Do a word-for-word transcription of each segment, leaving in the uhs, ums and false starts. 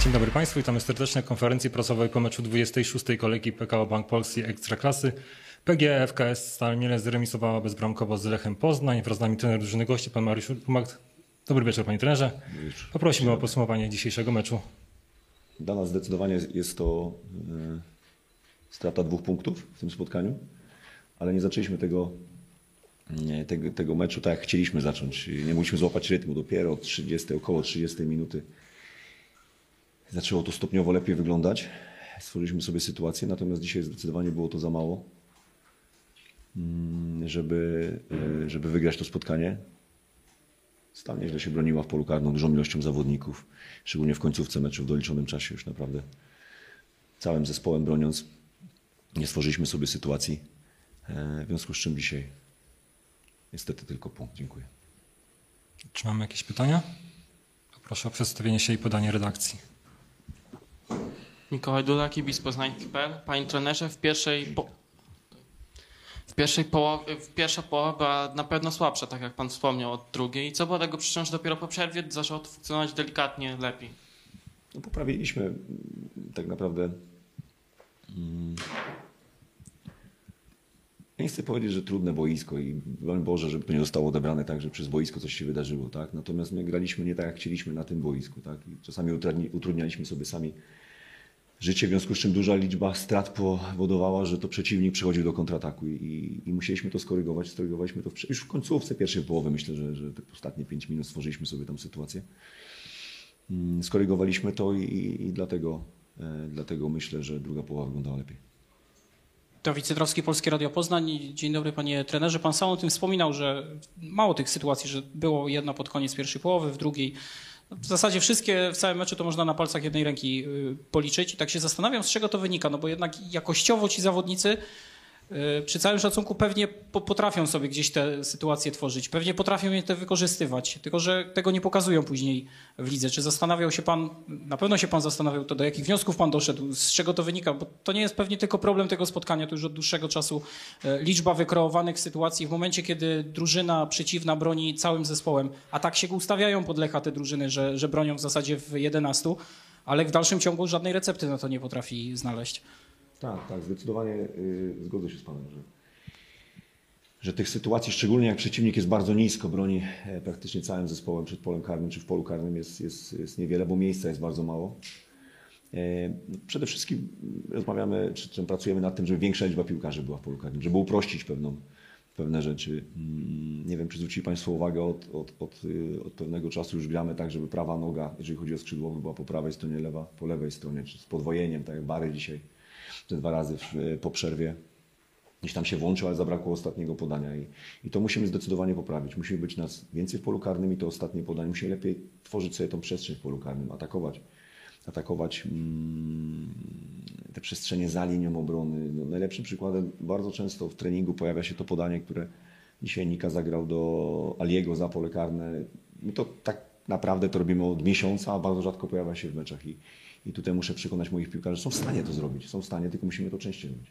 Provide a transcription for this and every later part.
Dzień dobry Państwu, witamy serdecznie na konferencji prasowej po meczu dwudziestej szóstej kolejki P K O Bank Polski Ekstraklasy. P G E F K S Stal Mielec zremisowała bezbramkowo z Lechem Poznań. Wraz z nami trener drużyny gości, pan Mariusz Rumak. Dobry wieczór, panie trenerze. Poprosimy o podsumowanie dzisiejszego meczu. Dla nas zdecydowanie jest to e, strata dwóch punktów w tym spotkaniu, ale nie zaczęliśmy tego, nie, tego, tego meczu tak jak chcieliśmy zacząć. Nie mogliśmy złapać rytmu dopiero od trzydziestej, około trzydziestej minuty. Zaczęło to stopniowo lepiej wyglądać. Stworzyliśmy sobie sytuację, natomiast dzisiaj zdecydowanie było to za mało, żeby, żeby wygrać to spotkanie. Stal nieźle się broniła w polu karnym dużą ilością zawodników, szczególnie w końcówce meczu w doliczonym czasie już naprawdę całym zespołem broniąc. Nie stworzyliśmy sobie sytuacji, w związku z czym dzisiaj niestety tylko punkt. Dziękuję. Czy mamy jakieś pytania? Poproszę o przedstawienie się i podanie redakcji. Mikołaj Dula, kibic poznański kropka pe el. Panie trenerze, w pierwszej, po... w pierwszej połowie, w pierwsza połowa była na pewno słabsza, tak jak pan wspomniał, od drugiej. I co było tego przyczyną, że dopiero po przerwie zaczęło to funkcjonować delikatnie lepiej? No, poprawiliśmy tak naprawdę. Hmm. Ja nie chcę powiedzieć, że trudne boisko i broń Boże, żeby to nie zostało odebrane tak, że przez boisko coś się wydarzyło, tak? Natomiast my graliśmy nie tak, jak chcieliśmy na tym boisku, tak? I czasami utrudnialiśmy sobie sami życie, w związku z czym duża liczba strat powodowała, że to przeciwnik przechodził do kontrataku i, i musieliśmy to skorygować. Skorygowaliśmy to w, już w końcówce pierwszej połowy. Myślę, że, że te ostatnie pięć minut stworzyliśmy sobie tam sytuację. Skorygowaliśmy to i, i dlatego, e, dlatego myślę, że druga połowa wyglądała lepiej. Dawid Cydrowski, Polskie Radio Poznań. Dzień dobry panie trenerze. Pan sam o tym wspominał, że mało tych sytuacji, że było jedna pod koniec pierwszej połowy, w drugiej. W zasadzie wszystkie w całym meczu to można na palcach jednej ręki policzyć i tak się zastanawiam, z czego to wynika, no bo jednak jakościowo ci zawodnicy przy całym szacunku pewnie potrafią sobie gdzieś te sytuacje tworzyć, pewnie potrafią je te wykorzystywać, tylko że tego nie pokazują później w lidze. Czy zastanawiał się pan, na pewno się pan zastanawiał, to do jakich wniosków pan doszedł, z czego to wynika, bo to nie jest pewnie tylko problem tego spotkania, to już od dłuższego czasu liczba wykreowanych sytuacji w momencie, kiedy drużyna przeciwna broni całym zespołem, a tak się ustawiają pod Lecha te drużyny, że, że bronią w zasadzie w jedenastu, ale w dalszym ciągu żadnej recepty na to nie potrafi znaleźć. Tak, tak, zdecydowanie yy, zgodzę się z panem, że, że tych sytuacji, szczególnie jak przeciwnik jest bardzo nisko, broni e, praktycznie całym zespołem przed polem karnym czy w polu karnym jest, jest, jest niewiele, bo miejsca jest bardzo mało. E, przede wszystkim rozmawiamy, czy, czy pracujemy nad tym, żeby większa liczba piłkarzy była w polu karnym, żeby uprościć pewną, pewne rzeczy. Nie wiem, czy zwrócili państwo uwagę, od, od, od, od pewnego czasu już gramy tak, żeby prawa noga, jeżeli chodzi o skrzydłowych, była po prawej stronie, lewa po lewej stronie, czy z podwojeniem, tak jak Bary dzisiaj. Te dwa razy w, po przerwie gdzieś tam się włączył, ale zabrakło ostatniego podania i, i to musimy zdecydowanie poprawić. Musimy być nas więcej w polu karnym i to ostatnie podanie. Musimy lepiej tworzyć sobie tą przestrzeń w polu karnym, atakować, atakować mm, te przestrzenie za linią obrony. No, najlepszym przykładem bardzo często w treningu pojawia się to podanie, które dzisiaj Nika zagrał do Aliego za pole karne. My to tak naprawdę to robimy od miesiąca, a bardzo rzadko pojawia się w meczach i I tutaj muszę przekonać moich piłkarzy, że są w stanie to zrobić. Są w stanie, tylko musimy to częściej robić.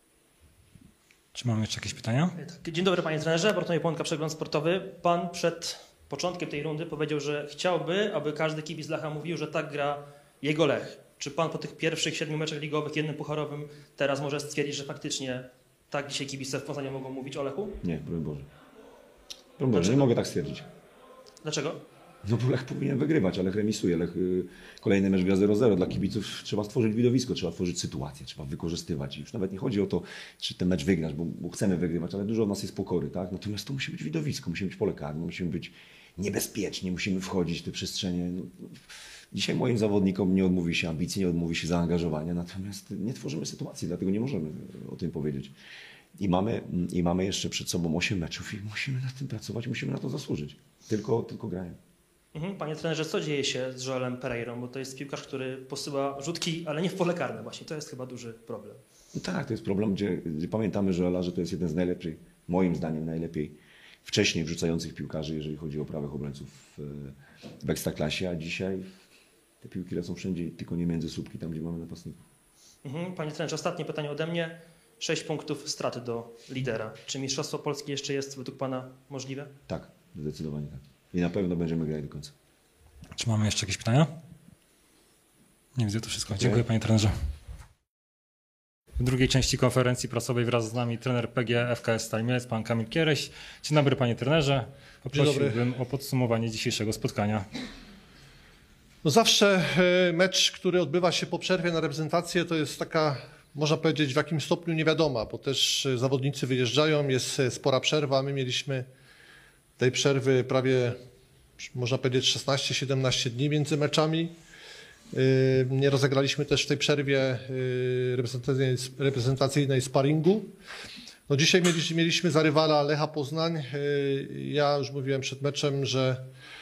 Czy mamy jeszcze jakieś pytania? Dzień dobry panie trenerze, Bartłomiej Płonka, Przegląd Sportowy. Pan przed początkiem tej rundy powiedział, że chciałby, aby każdy kibic Lecha mówił, że tak gra jego Lech. Czy pan po tych pierwszych siedmiu meczach ligowych, jednym pucharowym, teraz może stwierdzić, że faktycznie tak dzisiaj kibice w Poznaniu mogą mówić o Lechu? Nie, broń Boże. Broń Boże, nie mogę tak stwierdzić. Dlaczego? No bo Lech powinien wygrywać, ale Lech remisuje. Lech, y, kolejny mecz gra zero zero. Dla kibiców trzeba stworzyć widowisko, trzeba tworzyć sytuację, trzeba wykorzystywać. I już nawet nie chodzi o to, czy ten mecz wygrać, bo, bo chcemy wygrywać, ale dużo od nas jest pokory, tak? Natomiast to musi być widowisko, musi być pole karne, musimy być niebezpieczni, musimy wchodzić w te przestrzenie. No, dzisiaj moim zawodnikom nie odmówi się ambicji, nie odmówi się zaangażowania, natomiast nie tworzymy sytuacji, dlatego nie możemy o tym powiedzieć. I mamy, i mamy jeszcze przed sobą osiem meczów i musimy nad tym pracować, musimy na to zasłużyć. Tylko, tylko grają. Panie trenerze, co dzieje się z Joelem Pereirą? Bo to jest piłkarz, który posyła rzutki, ale nie w pole karne właśnie. To jest chyba duży problem. No tak, to jest problem, gdzie, gdzie pamiętamy Joela, że to jest jeden z najlepszych, moim zdaniem najlepiej wcześniej wrzucających piłkarzy, jeżeli chodzi o prawych obrońców w, w Ekstraklasie, a dzisiaj te piłki lecą wszędzie, tylko nie między słupki, tam gdzie mamy napastników. Panie trenerze, ostatnie pytanie ode mnie. Sześć punktów straty do lidera. Czy Mistrzostwo Polskie jeszcze jest według pana możliwe? Tak, zdecydowanie tak. I na pewno będziemy grać do końca. Czy mamy jeszcze jakieś pytania? Nie widzę, to wszystko. Dziękuję panie trenerze. W drugiej części konferencji prasowej wraz z nami trener P G E F K S Stal Mielec, pan Kamil Kiereś. Dzień dobry panie trenerze. Poprosiłbym o podsumowanie dzisiejszego spotkania. No zawsze mecz, który odbywa się po przerwie na reprezentację, to jest taka, można powiedzieć, w jakim stopniu niewiadoma, bo też zawodnicy wyjeżdżają, jest spora przerwa. My mieliśmy tej przerwy prawie, można powiedzieć, szesnaście siedemnaście dni między meczami. Nie rozegraliśmy też w tej przerwie reprezentacyjnej, reprezentacyjnej sparingu. No dzisiaj mieliśmy, mieliśmy za rywala Lecha Poznań. Ja już mówiłem przed meczem, że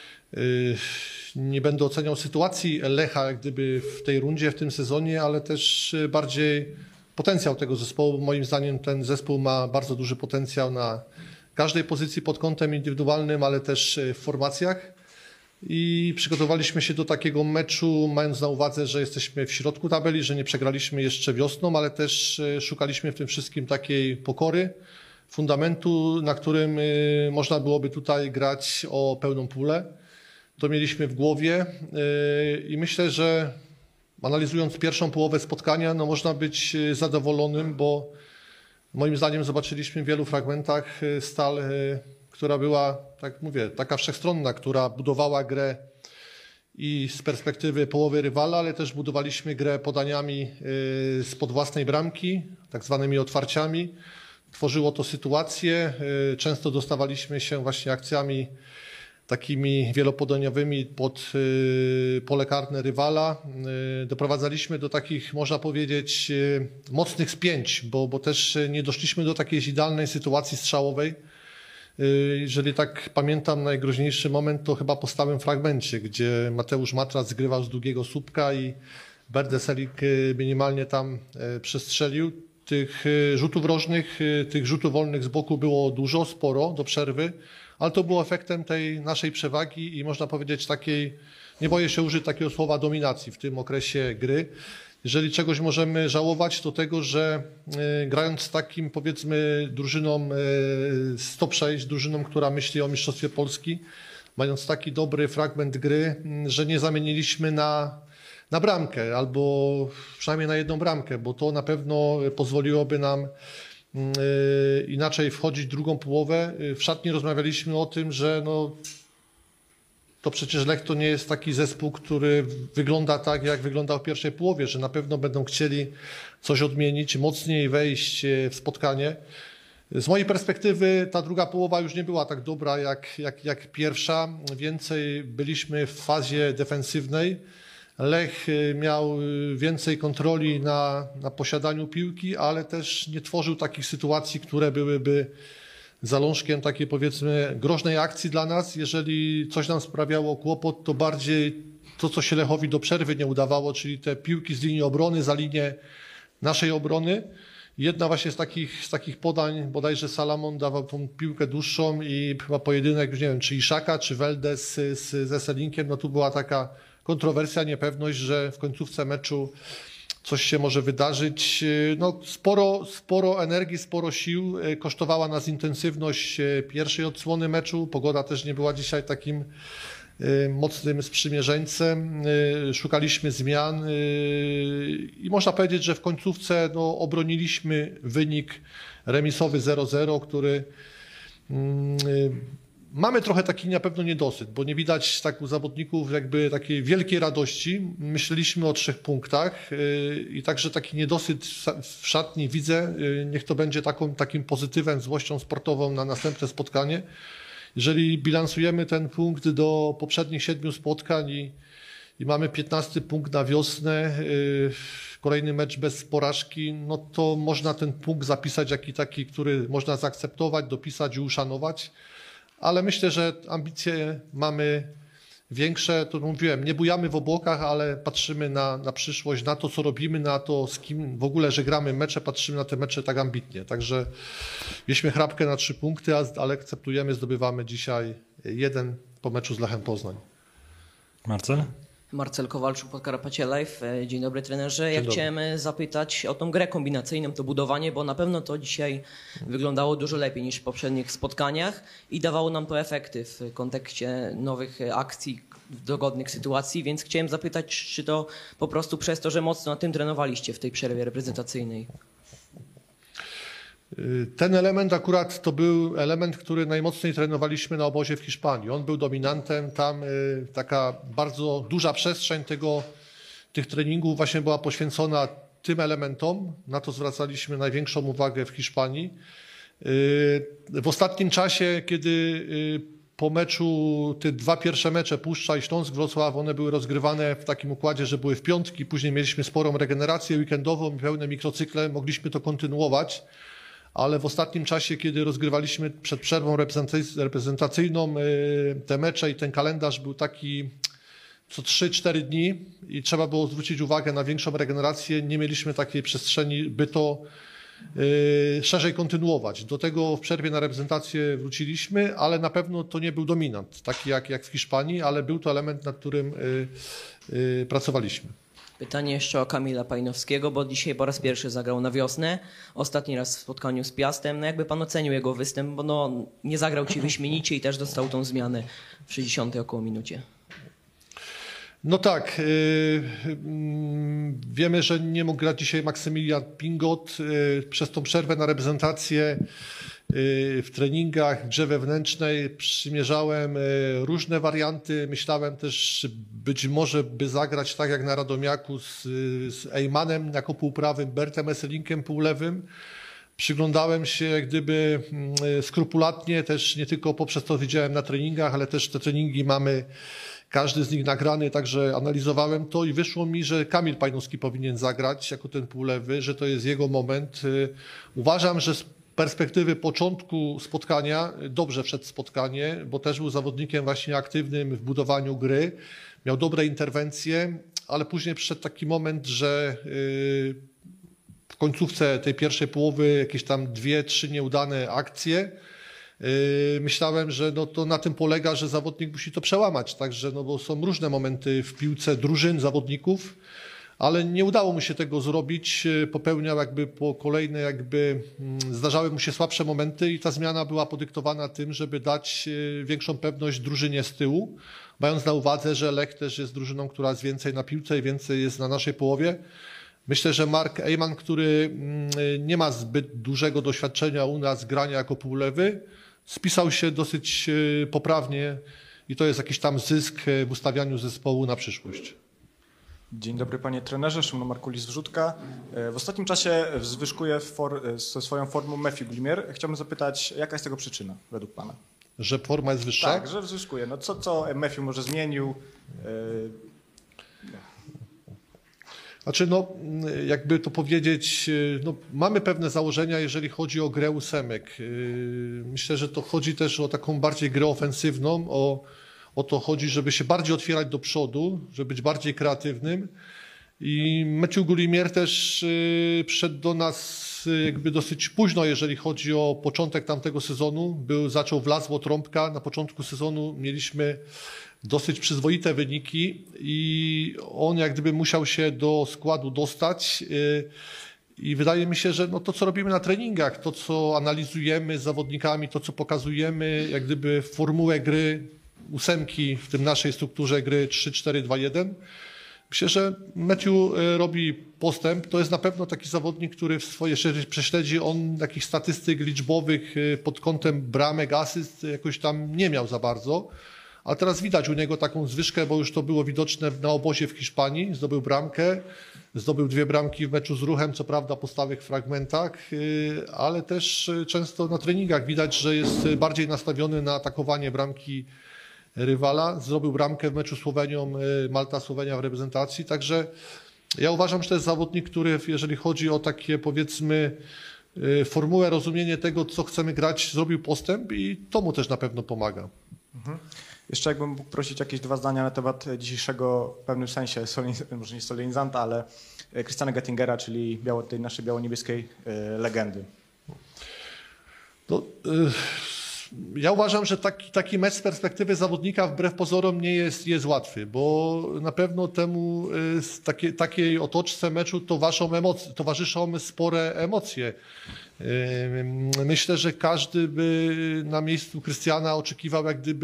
nie będę oceniał sytuacji Lecha jak gdyby w tej rundzie, w tym sezonie, ale też bardziej potencjał tego zespołu. Moim zdaniem ten zespół ma bardzo duży potencjał na każdej pozycji pod kątem indywidualnym, ale też w formacjach. I przygotowaliśmy się do takiego meczu, mając na uwadze, że jesteśmy w środku tabeli, że nie przegraliśmy jeszcze wiosną, ale też szukaliśmy w tym wszystkim takiej pokory, fundamentu, na którym można byłoby tutaj grać o pełną pulę. To mieliśmy w głowie i myślę, że analizując pierwszą połowę spotkania, no można być zadowolonym, bo moim zdaniem zobaczyliśmy w wielu fragmentach Stal, która była, tak mówię, taka wszechstronna, która budowała grę i z perspektywy połowy rywala, ale też budowaliśmy grę podaniami spod własnej bramki, tak zwanymi otwarciami. Tworzyło to sytuację, często dostawaliśmy się właśnie akcjami takimi wielopodaniowymi pod pole karne rywala. Doprowadzaliśmy do takich, można powiedzieć, mocnych spięć, bo, bo też nie doszliśmy do takiej idealnej sytuacji strzałowej. Jeżeli tak pamiętam, najgroźniejszy moment to chyba po stałym fragmencie, gdzie Mateusz Matras zgrywał z długiego słupka i Berdeselik minimalnie tam przestrzelił. Tych rzutów rożnych, tych rzutów wolnych z boku było dużo, sporo do przerwy, ale to było efektem tej naszej przewagi i można powiedzieć takiej, nie boję się użyć takiego słowa, dominacji w tym okresie gry. Jeżeli czegoś możemy żałować, to tego, że y, grając z takim, powiedzmy, drużyną y, top sześć, drużyną, która myśli o Mistrzostwie Polski, mając taki dobry fragment gry, y, że nie zamieniliśmy na, na bramkę albo przynajmniej na jedną bramkę, bo to na pewno pozwoliłoby nam y, inaczej wchodzić w drugą połowę. W szatni rozmawialiśmy o tym, że no, to przecież Lech to nie jest taki zespół, który wygląda tak, jak wyglądał w pierwszej połowie, że na pewno będą chcieli coś odmienić, mocniej wejść w spotkanie. Z mojej perspektywy ta druga połowa już nie była tak dobra jak, jak, jak pierwsza. Więcej byliśmy w fazie defensywnej. Lech miał więcej kontroli na, na posiadaniu piłki, ale też nie tworzył takich sytuacji, które byłyby zalążkiem takiej, powiedzmy, groźnej akcji dla nas. Jeżeli coś nam sprawiało kłopot, to bardziej to, co się Lechowi do przerwy nie udawało, czyli te piłki z linii obrony za linię naszej obrony. Jedna właśnie z takich, z takich podań, bodajże Salamon dawał tą piłkę dłuższą i chyba pojedynek, już nie wiem, czy Iszaka, czy Welde z, z, ze Selinkiem, no tu była taka kontrowersja, niepewność, że w końcówce meczu coś się może wydarzyć. No, sporo, sporo energii, sporo sił kosztowała nas intensywność pierwszej odsłony meczu. Pogoda też nie była dzisiaj takim mocnym sprzymierzeńcem. Szukaliśmy zmian i można powiedzieć, że w końcówce no, obroniliśmy wynik remisowy zero zero, który mamy trochę taki na pewno niedosyt, bo nie widać tak u zawodników jakby takiej wielkiej radości. Myśleliśmy o trzech punktach i także taki niedosyt w szatni widzę. Niech to będzie taką, takim pozytywem, złością sportową na następne spotkanie. Jeżeli bilansujemy ten punkt do poprzednich siedmiu spotkań i, i mamy piętnasty punkt na wiosnę, kolejny mecz bez porażki, no to można ten punkt zapisać jako taki, który można zaakceptować, dopisać i uszanować. Ale myślę, że ambicje mamy większe, to mówiłem, nie bujamy w obłokach, ale patrzymy na, na przyszłość, na to, co robimy, na to, z kim w ogóle, że gramy mecze, patrzymy na te mecze tak ambitnie. Także mieliśmy chrapkę na trzy punkty, ale akceptujemy, zdobywamy dzisiaj jeden po meczu z Lechem Poznań. Marcel? Marcel Kowalczuk, Podkarpacie Live. Dzień dobry trenerze. Ja dobry. chciałem zapytać o tą grę kombinacyjną, to budowanie, bo na pewno to dzisiaj wyglądało dużo lepiej niż w poprzednich spotkaniach i dawało nam to efekty w kontekście nowych akcji, dogodnych sytuacji, więc chciałem zapytać, czy to po prostu przez to, że mocno na tym trenowaliście w tej przerwie reprezentacyjnej? Ten element akurat to był element, który najmocniej trenowaliśmy na obozie w Hiszpanii. On był dominantem, tam taka bardzo duża przestrzeń tego, tych treningów właśnie była poświęcona tym elementom. Na to zwracaliśmy największą uwagę w Hiszpanii. W ostatnim czasie, kiedy po meczu, te dwa pierwsze mecze, Puszcza i Śląsk Wrocław, one były rozgrywane w takim układzie, że były w piątki, później mieliśmy sporą regenerację weekendową, pełne mikrocykle, mogliśmy to kontynuować, ale w ostatnim czasie, kiedy rozgrywaliśmy przed przerwą reprezentacyjną te mecze i ten kalendarz był taki co trzy cztery dni i trzeba było zwrócić uwagę na większą regenerację, nie mieliśmy takiej przestrzeni, by to Yy, szerzej kontynuować. Do tego w przerwie na reprezentację wróciliśmy, ale na pewno to nie był dominant, taki jak, jak w Hiszpanii, ale był to element, nad którym yy, yy, pracowaliśmy. Pytanie jeszcze o Kamila Pajnowskiego, bo dzisiaj po raz pierwszy zagrał na wiosnę. Ostatni raz w spotkaniu z Piastem. No jakby pan ocenił jego występ, bo no, nie zagrał ci wyśmienicie i też dostał tą zmianę w sześćdziesiątej około minucie. No tak, yy, yy, wiemy, że nie mógł grać dzisiaj Maksymilian Pingot. Yy, przez tą przerwę na reprezentację yy, w treningach, w grze wewnętrznej przymierzałem yy, różne warianty. Myślałem też, być może by zagrać tak jak na Radomiaku z, z Ejmanem jako półprawym, Bertem Esselinkiem półlewym. Przyglądałem się jak gdyby yy, skrupulatnie, też nie tylko poprzez to widziałem na treningach, ale też te treningi mamy każdy z nich nagrany, także analizowałem to i wyszło mi, że Kamil Pajnowski powinien zagrać jako ten półlewy, że to jest jego moment. Uważam, że z perspektywy początku spotkania dobrze wszedł spotkanie, bo też był zawodnikiem właśnie aktywnym w budowaniu gry, miał dobre interwencje, ale później przyszedł taki moment, że w końcówce tej pierwszej połowy jakieś tam dwie, trzy nieudane akcje. Myślałem, że no to na tym polega, że zawodnik musi to przełamać, także no bo są różne momenty w piłce drużyn, zawodników, ale nie udało mu się tego zrobić, popełniał jakby po kolejne jakby, zdarzały mu się słabsze momenty i ta zmiana była podyktowana tym, żeby dać większą pewność drużynie z tyłu, mając na uwadze, że Lech też jest drużyną, która jest więcej na piłce i więcej jest na naszej połowie. Myślę, że Mark Ejman, który nie ma zbyt dużego doświadczenia u nas grania jako półlewy, spisał się dosyć poprawnie i to jest jakiś tam zysk w ustawianiu zespołu na przyszłość. Dzień dobry panie trenerze, Szymon Markulis Wrzutka. W ostatnim czasie zwyżkuje for, ze swoją formą Matthew Glimmer. Chciałbym zapytać, jaka jest tego przyczyna według pana? Że forma jest wyższa? Tak, że zwyżkuje. No co, co Matthew może zmienił? Znaczy, no, jakby to powiedzieć, no, mamy pewne założenia, jeżeli chodzi o grę ósemek. Myślę, że to chodzi też o taką bardziej grę ofensywną, o, o to chodzi, żeby się bardziej otwierać do przodu, żeby być bardziej kreatywnym. I Matthew Glimmer też przyszedł do nas jakby dosyć późno, jeżeli chodzi o początek tamtego sezonu. Był, zaczął w Lasło Trąbka. Na początku sezonu mieliśmy dosyć przyzwoite wyniki i on jak gdyby musiał się do składu dostać i wydaje mi się, że no to co robimy na treningach, to co analizujemy z zawodnikami, to co pokazujemy, jak gdyby formułę gry ósemki w tym naszej strukturze gry trzy cztery dwa jeden. Myślę, że Matthew robi postęp. To jest na pewno taki zawodnik, który w swoje prześledzi, on takich statystyk liczbowych pod kątem bramek, asyst jakoś tam nie miał za bardzo. A teraz widać u niego taką zwyżkę, bo już to było widoczne na obozie w Hiszpanii. Zdobył bramkę, zdobył dwie bramki w meczu z Ruchem, co prawda po stałych fragmentach, ale też często na treningach widać, że jest bardziej nastawiony na atakowanie bramki rywala. Zrobił bramkę w meczu z Słowenią, Malta-Słowenia w reprezentacji, także ja uważam, że to jest zawodnik, który jeżeli chodzi o takie powiedzmy formułę, rozumienie tego, co chcemy grać, zrobił postęp i to mu też na pewno pomaga. Mhm. Jeszcze jakbym mógł prosić jakieś dwa zdania na temat dzisiejszego w pewnym sensie, może nie solenizanta, ale Christiana Göttingera, czyli biało, tej naszej biało-niebieskiej legendy. No, ja uważam, że taki, taki mecz z perspektywy zawodnika wbrew pozorom nie jest, jest łatwy, bo na pewno temu takie, takiej otoczce meczu towarzyszą emocje, towarzyszą spore emocje. Myślę, że każdy by na miejscu Christiana oczekiwał jak gdyby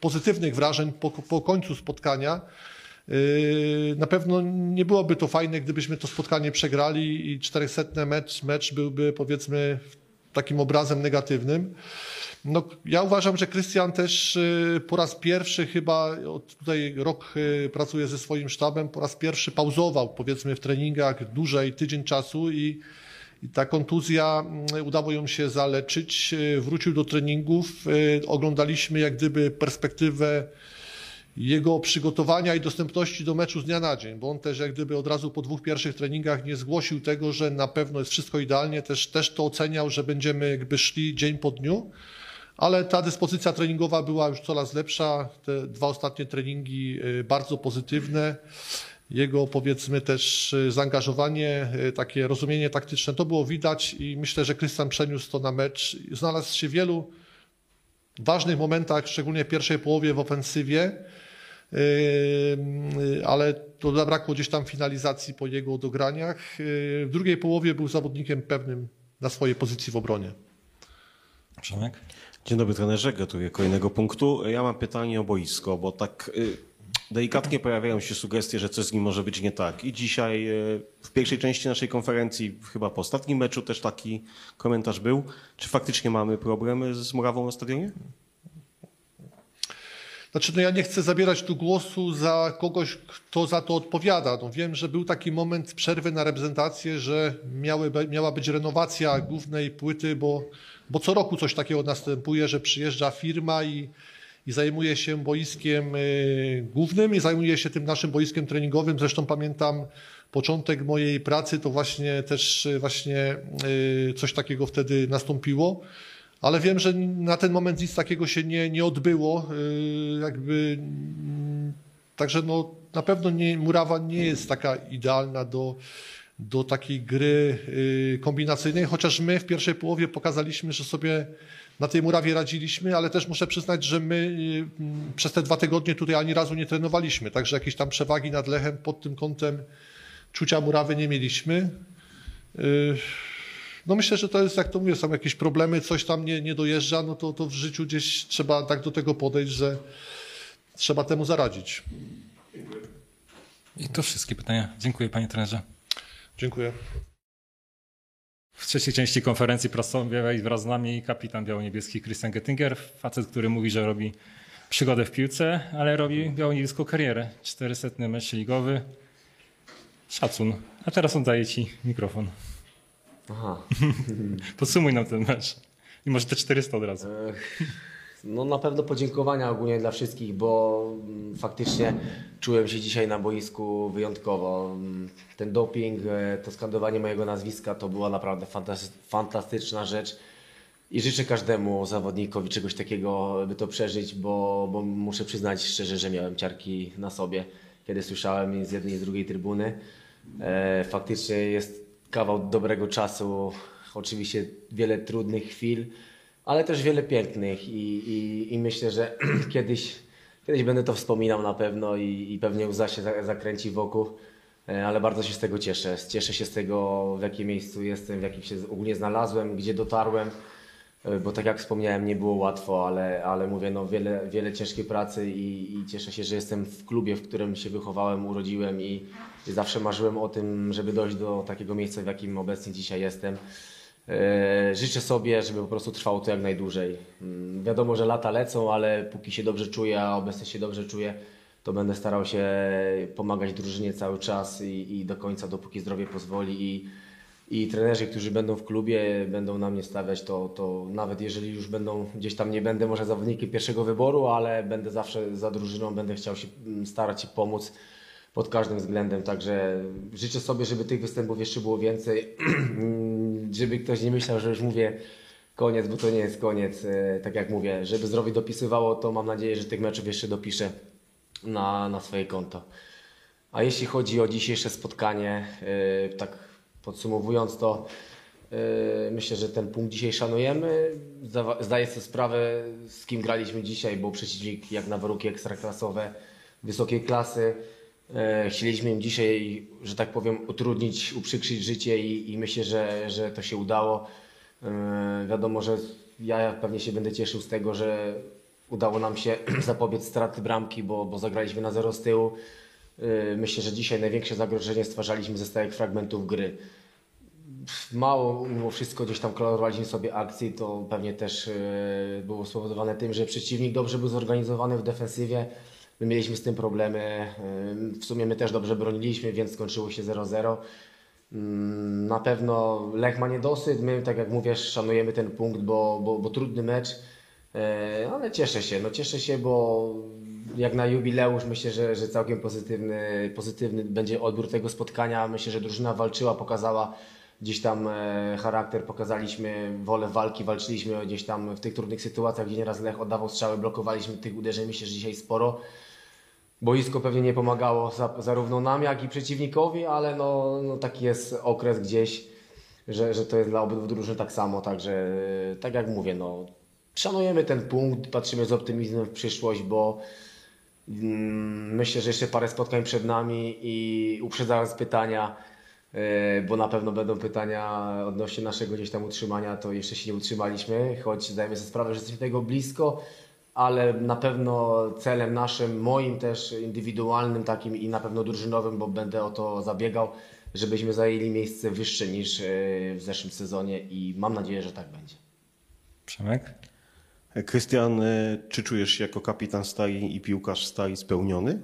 pozytywnych wrażeń po, po końcu spotkania. Na pewno nie byłoby to fajne, gdybyśmy to spotkanie przegrali i czterysetny mecz, mecz byłby, powiedzmy, takim obrazem negatywnym. No, ja uważam, że Krystian też po raz pierwszy chyba, tutaj rok pracuje ze swoim sztabem, po raz pierwszy pauzował, powiedzmy, w treningach dłużej, tydzień czasu i, i ta kontuzja, udało ją się zaleczyć, wrócił do treningów, oglądaliśmy jak gdyby perspektywę jego przygotowania i dostępności do meczu z dnia na dzień, bo on też jak gdyby od razu po dwóch pierwszych treningach nie zgłosił tego, że na pewno jest wszystko idealnie, też, też to oceniał, że będziemy jakby szli dzień po dniu, ale ta dyspozycja treningowa była już coraz lepsza, te dwa ostatnie treningi bardzo pozytywne, jego powiedzmy też zaangażowanie, takie rozumienie taktyczne, to było widać i myślę, że Krystian przeniósł to na mecz, znalazł się w wielu ważnych momentach, szczególnie w pierwszej połowie w ofensywie, ale to zabrakło gdzieś tam finalizacji po jego dograniach. W drugiej połowie był zawodnikiem pewnym na swojej pozycji w obronie. Przemek? Dzień dobry trenerze, gratuluję kolejnego punktu. Ja mam pytanie o boisko, bo tak delikatnie pojawiają się sugestie, że coś z nim może być nie tak. I dzisiaj w pierwszej części naszej konferencji, chyba po ostatnim meczu też taki komentarz był. Czy faktycznie mamy problemy z murawą na stadionie? Znaczy, no ja nie chcę zabierać tu głosu za kogoś, kto za to odpowiada. No wiem, że był taki moment przerwy na reprezentację, że miały, miała być renowacja głównej płyty, bo, bo co roku coś takiego następuje, że przyjeżdża firma i, i zajmuje się boiskiem y, głównym i zajmuje się tym naszym boiskiem treningowym. Zresztą pamiętam początek mojej pracy, to właśnie też y, właśnie y, coś takiego wtedy nastąpiło. Ale wiem, że na ten moment nic takiego się nie, nie odbyło. Jakby, także no, na pewno nie, murawa nie jest taka idealna do, do takiej gry kombinacyjnej, chociaż my w pierwszej połowie pokazaliśmy, że sobie na tej murawie radziliśmy, ale też muszę przyznać, że my przez te dwa tygodnie tutaj ani razu nie trenowaliśmy, także jakieś tam przewagi nad Lechem pod tym kątem czucia murawy nie mieliśmy. No myślę, że to jest, jak to mówię, są jakieś problemy, coś tam nie, nie dojeżdża, no to, to w życiu gdzieś trzeba tak do tego podejść, że trzeba temu zaradzić. I to wszystkie pytania. Dziękuję panie trenerze. Dziękuję. W trzeciej części konferencji prasowej wraz z nami kapitan biało-niebieski Christian Gettinger, facet, który mówi, że robi przygodę w piłce, ale robi biało-niebieską karierę. czterysetny mecz ligowy. Szacun. A teraz oddaję ci mikrofon. Aha. Podsumuj nam ten mecz. I może te czterysta od razu. No na pewno podziękowania ogólnie dla wszystkich, bo faktycznie czułem się dzisiaj na boisku wyjątkowo. Ten doping, to skandowanie mojego nazwiska to była naprawdę fantastyczna rzecz i życzę każdemu zawodnikowi czegoś takiego, by to przeżyć, bo, bo muszę przyznać szczerze, że miałem ciarki na sobie, kiedy słyszałem z jednej i z drugiej trybuny. Faktycznie jest kawał dobrego czasu, oczywiście wiele trudnych chwil, ale też wiele pięknych i, i, i myślę, że kiedyś, kiedyś będę to wspominał na pewno i, i pewnie łza się zakręci wokół, ale bardzo się z tego cieszę. Cieszę się z tego, w jakim miejscu jestem, w jakim się ogólnie znalazłem, gdzie dotarłem, bo tak jak wspomniałem, nie było łatwo, ale, ale mówię, no wiele, wiele ciężkiej pracy i, i cieszę się, że jestem w klubie, w którym się wychowałem, urodziłem i, i zawsze marzyłem o tym, żeby dojść do takiego miejsca, w jakim obecnie dzisiaj jestem. Yy, życzę sobie, żeby po prostu trwało to jak najdłużej. Yy, wiadomo, że lata lecą, ale póki się dobrze czuję, a obecnie się dobrze czuję, to będę starał się pomagać drużynie cały czas i, i do końca, dopóki zdrowie pozwoli. I, I trenerzy, którzy będą w klubie, będą na mnie stawiać, to, to nawet jeżeli już będą, gdzieś tam nie będę może zawodnikiem pierwszego wyboru, ale będę zawsze za drużyną, będę chciał się starać się pomóc pod każdym względem. Także życzę sobie, żeby tych występów jeszcze było więcej, żeby ktoś nie myślał, że już mówię koniec, bo to nie jest koniec. Tak jak mówię, żeby zdrowie dopisywało, to mam nadzieję, że tych meczów jeszcze dopiszę na, na swoje konto. A jeśli chodzi o dzisiejsze spotkanie, tak podsumowując to, yy, myślę, że ten punkt dzisiaj szanujemy. Zdaję sobie sprawę, z kim graliśmy dzisiaj, bo przeciwnik jak na warunki ekstraklasowe, wysokiej klasy. Yy, chcieliśmy im dzisiaj, że tak powiem, utrudnić, uprzykrzyć życie i, i myślę, że, że to się udało. Yy, wiadomo, że ja pewnie się będę cieszył z tego, że udało nam się zapobiec straty bramki, bo, bo zagraliśmy na zero z tyłu. Myślę, że dzisiaj największe zagrożenie stwarzaliśmy ze stałych fragmentów gry. Mało mimo wszystko gdzieś tam kolorowaliśmy sobie akcji, to pewnie też było spowodowane tym, że przeciwnik dobrze był zorganizowany w defensywie. My mieliśmy z tym problemy. W sumie my też dobrze broniliśmy, więc skończyło się zero zero. Na pewno Lech ma niedosyt. My, tak jak mówię, szanujemy ten punkt, bo, bo, bo trudny mecz. Ale cieszę się, no cieszę się, bo jak na jubileusz myślę, że, że całkiem pozytywny, pozytywny będzie odbiór tego spotkania. Myślę, że drużyna walczyła, pokazała gdzieś tam charakter, pokazaliśmy wolę walki, walczyliśmy gdzieś tam w tych trudnych sytuacjach, gdzie nieraz Lech oddawał strzały, blokowaliśmy tych uderzeń, myślę, że dzisiaj sporo. Boisko pewnie nie pomagało za, zarówno nam, jak i przeciwnikowi, ale no, no taki jest okres gdzieś, że, że to jest dla obydwu drużyn tak samo, także tak jak mówię, no szanujemy ten punkt, patrzymy z optymizmem w przyszłość, bo mm, myślę, że jeszcze parę spotkań przed nami i uprzedzając pytania, yy, bo na pewno będą pytania odnośnie naszego gdzieś tam utrzymania, to jeszcze się nie utrzymaliśmy, choć zdajemy sobie sprawę, że jesteśmy tego blisko, ale na pewno celem naszym, moim też indywidualnym takim i na pewno drużynowym, bo będę o to zabiegał, żebyśmy zajęli miejsce wyższe niż yy, w zeszłym sezonie i mam nadzieję, że tak będzie. Przemek? Krystian, czy czujesz się jako kapitan Stali i piłkarz Stali spełniony?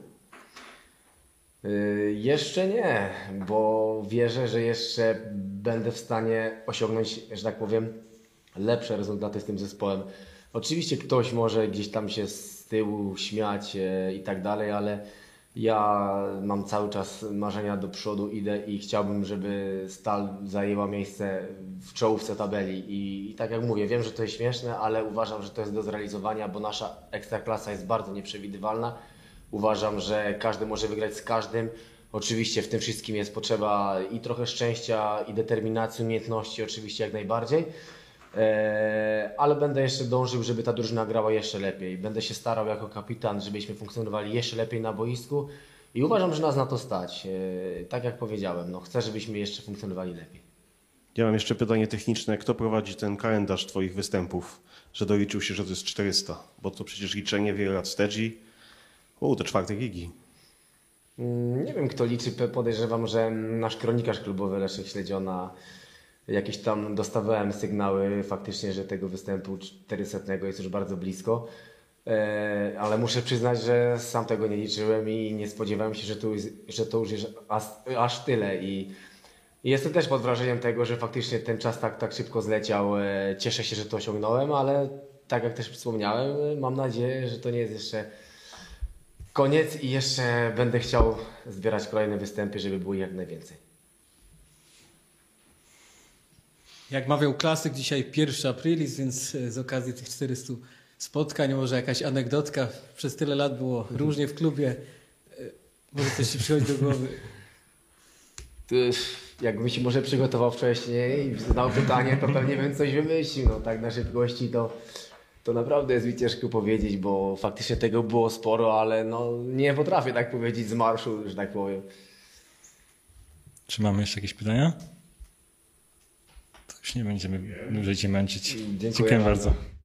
Yy, jeszcze nie, bo wierzę, że jeszcze będę w stanie osiągnąć, że tak powiem, lepsze rezultaty z tym zespołem. Oczywiście ktoś może gdzieś tam się z tyłu śmiać yy, i tak dalej, ale ja mam cały czas marzenia do przodu, idę i chciałbym, żeby Stal zajęła miejsce w czołówce tabeli. I, I tak jak mówię, wiem, że to jest śmieszne, ale uważam, że to jest do zrealizowania, bo nasza ekstraklasa jest bardzo nieprzewidywalna. Uważam, że każdy może wygrać z każdym. Oczywiście w tym wszystkim jest potrzeba i trochę szczęścia, i determinacji, umiejętności, oczywiście jak najbardziej. Ale będę jeszcze dążył, żeby ta drużyna grała jeszcze lepiej. Będę się starał jako kapitan, żebyśmy funkcjonowali jeszcze lepiej na boisku i uważam, że nas na to stać. Tak jak powiedziałem, no chcę, żebyśmy jeszcze funkcjonowali lepiej. Ja mam jeszcze pytanie techniczne. Kto prowadzi ten kalendarz Twoich występów, że doliczył się, że to jest czterysta? Bo to przecież liczenie wiele lat wstecz. U, to czwarte ligi. Nie wiem, kto liczy. Podejrzewam, że nasz kronikarz klubowy Leszek Śledziona. Jakieś tam dostawałem sygnały faktycznie, że tego występu czterysetnego jest już bardzo blisko, ale muszę przyznać, że sam tego nie liczyłem i nie spodziewałem się, że to, że to już jest aż, aż tyle. I, I jestem też pod wrażeniem tego, że faktycznie ten czas tak, tak szybko zleciał. Cieszę się, że to osiągnąłem, ale tak jak też wspomniałem, mam nadzieję, że to nie jest jeszcze koniec i jeszcze będę chciał zbierać kolejne występy, żeby było jak najwięcej. Jak mawiał klasyk, dzisiaj pierwszy aprilis, więc z okazji tych czterystu spotkań może jakaś anegdotka. Przez tyle lat było różnie w klubie. Może coś ci przychodzi do głowy? Jakbym się może przygotował wcześniej i zadał pytanie, to pewnie bym coś wymyślił. No tak na szybkości to, to naprawdę jest mi ciężko powiedzieć, bo faktycznie tego było sporo, ale no nie potrafię tak powiedzieć z marszu, że tak powiem. Czy mamy jeszcze jakieś pytania? To już nie będziemy dłużej cię męczyć. Dziękuję Dziękuję bardzo. bardzo.